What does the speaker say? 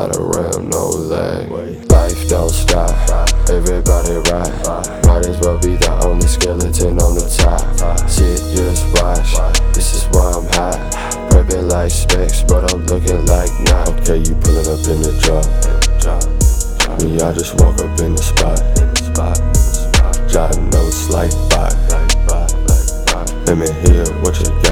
ride around, no lag. Life don't stop, everybody ride. Might as well be the only skeleton on the top. Sit, just watch, this is why I'm hot. Prepping like specs, but I'm looking like not. Okay, you pulling up in the drop. Me, I just walk up in the spot. Jotting notes like bot. Let me hear what you got.